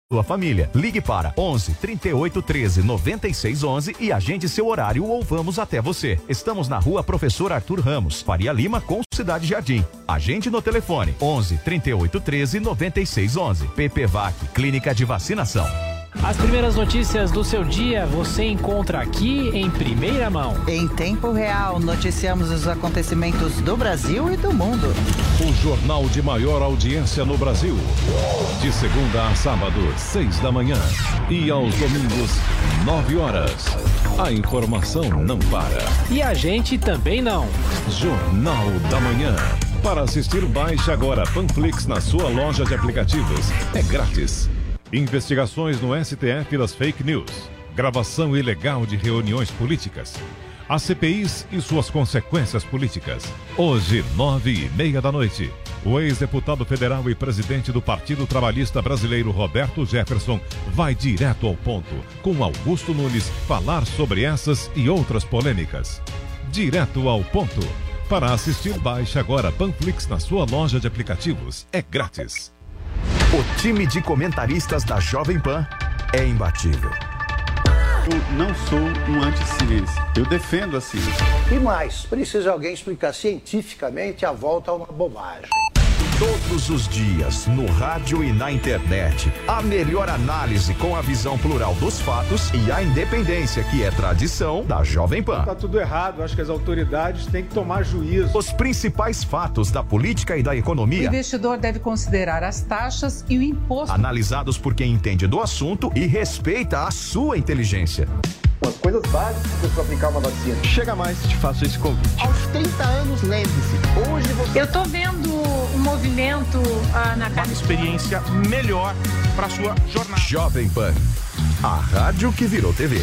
sua família. Ligue para 11 38 13 96 11 e agende seu horário ou vamos até você. Estamos na Rua Professor Arthur Ramos, Faria Lima, com Cidade Jardim. Agende no telefone 11 38 13 96 11. PPVAC, Clínica de Vacinação. As primeiras notícias do seu dia você encontra aqui em primeira mão. Em tempo real, noticiamos os acontecimentos do Brasil e do mundo. O jornal de maior audiência no Brasil. De segunda a sábado, 6 da manhã. E aos domingos, 9 horas. A informação não para. E a gente também não. Jornal da Manhã. Para assistir, baixe agora Panflix na sua loja de aplicativos. É grátis. Investigações no STF das fake news. Gravação ilegal de reuniões políticas. As CPIs e suas consequências políticas. Hoje, 9h30 da noite. O ex-deputado federal e presidente do Partido Trabalhista Brasileiro, Roberto Jefferson, vai direto ao ponto, com Augusto Nunes, falar sobre essas e outras polêmicas. Direto ao ponto. Para assistir, baixe agora Panflix na sua loja de aplicativos. É grátis. O time de comentaristas da Jovem Pan é imbatível. Eu não sou um anti-ciência, eu defendo a ciência. E mais, precisa alguém explicar cientificamente a volta a uma bobagem. Todos os dias, no rádio e na internet, a melhor análise com a visão plural dos fatos e a independência, que é tradição da Jovem Pan. Tá tudo errado, acho que as autoridades têm que tomar juízo. Os principais fatos da política e da economia. O investidor deve considerar as taxas e o imposto. Analisados por quem entende do assunto e respeita a sua inteligência. Umas coisas básicas para aplicar uma vacina. Chega mais, te faço esse convite. Aos 30 anos, lembre-se, hoje você... Eu tô vendo um movimento na casa. Uma experiência melhor para sua jornada. Jovem Pan, a rádio que virou TV.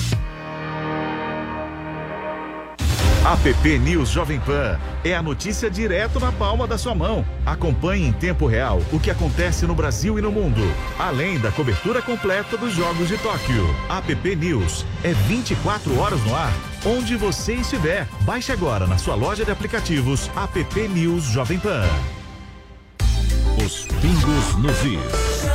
APP News Jovem Pan é a notícia direto na palma da sua mão. Acompanhe em tempo real o que acontece no Brasil e no mundo, além da cobertura completa dos Jogos de Tóquio. APP News é 24 horas no ar, onde você estiver. Baixe agora na sua loja de aplicativos APP News Jovem Pan. Os pingos nos is.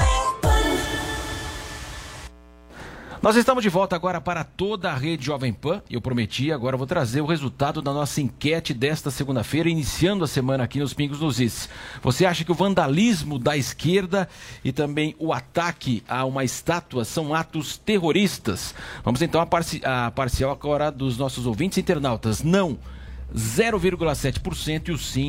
Nós estamos de volta agora para toda a rede Jovem Pan. Eu prometi, agora eu vou trazer o resultado da nossa enquete desta segunda-feira, iniciando a semana aqui nos Pingos nos Is. Você acha que o vandalismo da esquerda e também o ataque a uma estátua são atos terroristas? Vamos então à parcial agora dos nossos ouvintes internautas. Não, 0,7% e o sim,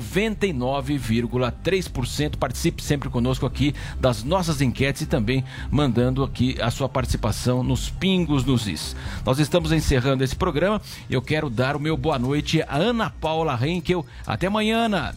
99,3%. Participe sempre conosco aqui das nossas enquetes e também mandando aqui a sua participação nos Pingos nos Is. Nós estamos encerrando esse programa. Eu quero dar o meu boa noite a Ana Paula Henkel. Até amanhã, Ana.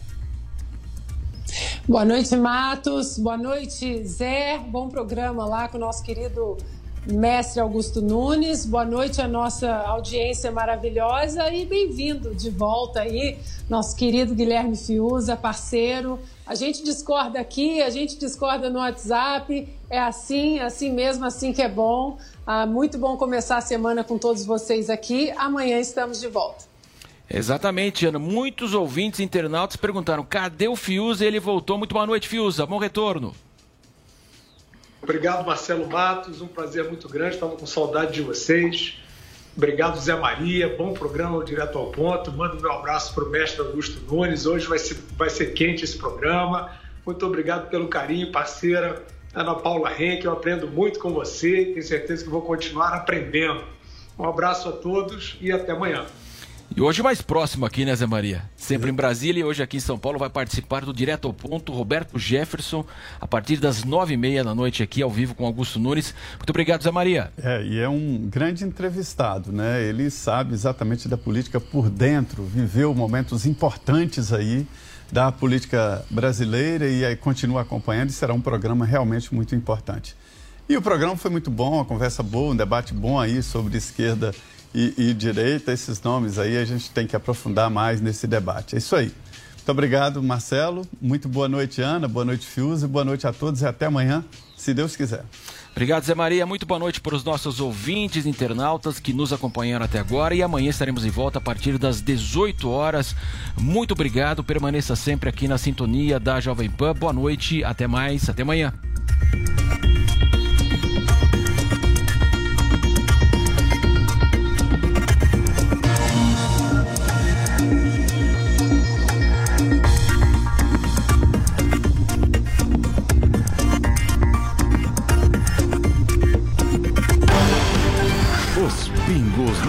Boa noite, Matos. Boa noite, Zé. Bom programa lá com o nosso querido mestre Augusto Nunes. Boa noite à nossa audiência maravilhosa e bem-vindo de volta aí, nosso querido Guilherme Fiuza, parceiro. A gente discorda aqui, a gente discorda no WhatsApp, é assim mesmo, assim que é bom. Muito bom começar a semana com todos vocês aqui. Amanhã estamos de volta. Exatamente, Ana. Muitos ouvintes internautas perguntaram, cadê o Fiuza? Ele voltou. Muito boa noite, Fiuza. Bom retorno. Obrigado, Marcelo Matos, um prazer muito grande, estava com saudade de vocês. Obrigado, Zé Maria, bom programa, direto ao ponto. Mando meu abraço para o mestre Augusto Nunes, hoje vai ser quente esse programa. Muito obrigado pelo carinho, parceira Ana Paula Henkel, eu aprendo muito com você, tenho certeza que vou continuar aprendendo. Um abraço a todos e até amanhã. E hoje mais próximo aqui, né, Zé Maria? Sempre em Brasília e hoje aqui em São Paulo vai participar do Direto ao Ponto Roberto Jefferson, a partir das 9h30 da noite aqui, ao vivo com Augusto Nunes. Muito obrigado, Zé Maria. E é um grande entrevistado, né? Ele sabe exatamente da política por dentro, viveu momentos importantes aí da política brasileira e aí continua acompanhando e será um programa realmente muito importante. E o programa foi muito bom, uma conversa boa, um debate bom aí sobre esquerda e direita, esses nomes aí a gente tem que aprofundar mais nesse debate. É isso aí. Muito obrigado, Marcelo. Muito boa noite, Ana. Boa noite, Fiuza. Boa noite a todos e até amanhã, se Deus quiser. Obrigado, Zé Maria. Muito boa noite para os nossos ouvintes internautas que nos acompanharam até agora. E amanhã estaremos de volta a partir das 18 horas. Muito obrigado. Permaneça sempre aqui na sintonia da Jovem Pan. Boa noite. Até mais. Até amanhã.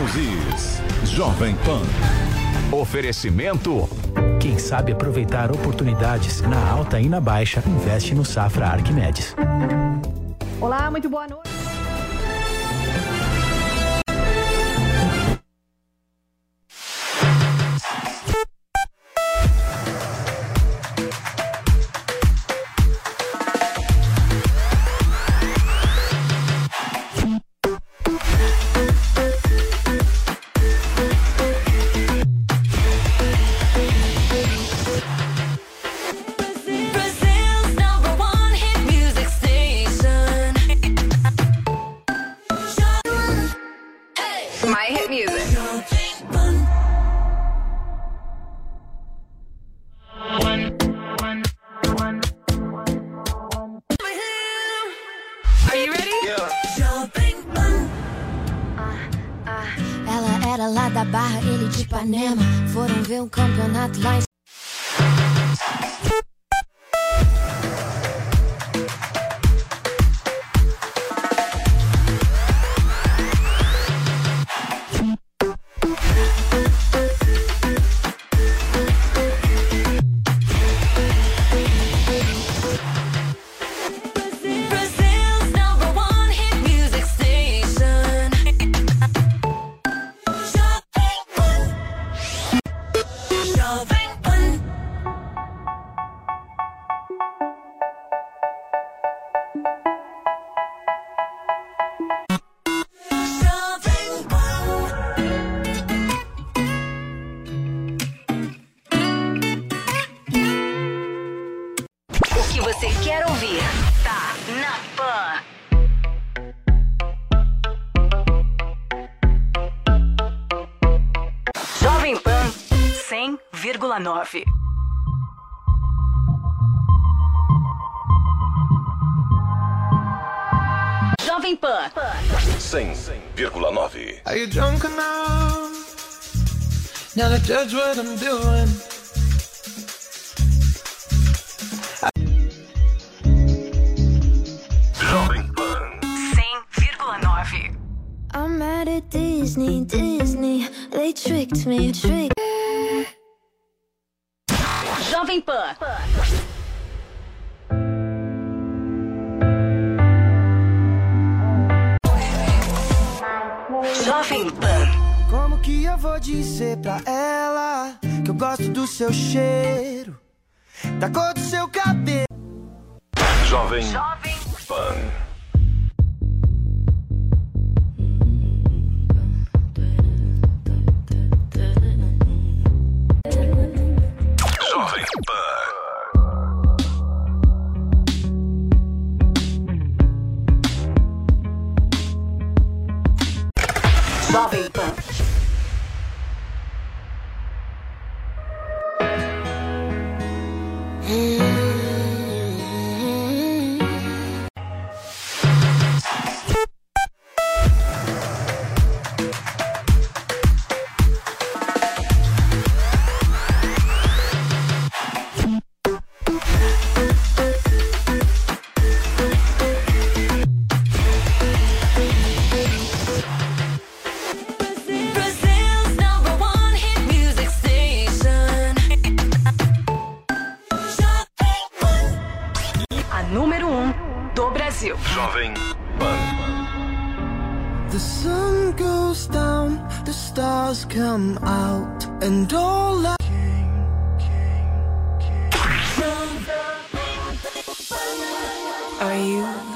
nos Is. Jovem Pan. Oferecimento. Quem sabe aproveitar oportunidades na alta e na baixa, investe no Safra Arquimedes. Olá, muito boa noite. Ela era lá da Barra, ele de Ipanema. Foram ver um campeonato lá em... O que você quer ouvir tá na Pan. Jovem Pan 100,9. Jovem Pan 100,9. Are you drunk enough now to judge what I'm doing? Jovem Pan 100,9. I'm mad at Disney, they tricked me, Jovem Pan. Jovem Pan. Como que eu vou dizer pra ela que eu gosto do seu cheiro, da cor do seu cabelo? Jovem Pan. Jovem Pan. Jovem Pan. Número 1 do Brasil. Jovem Pan. The sun goes down, the stars come out, and all I... Are you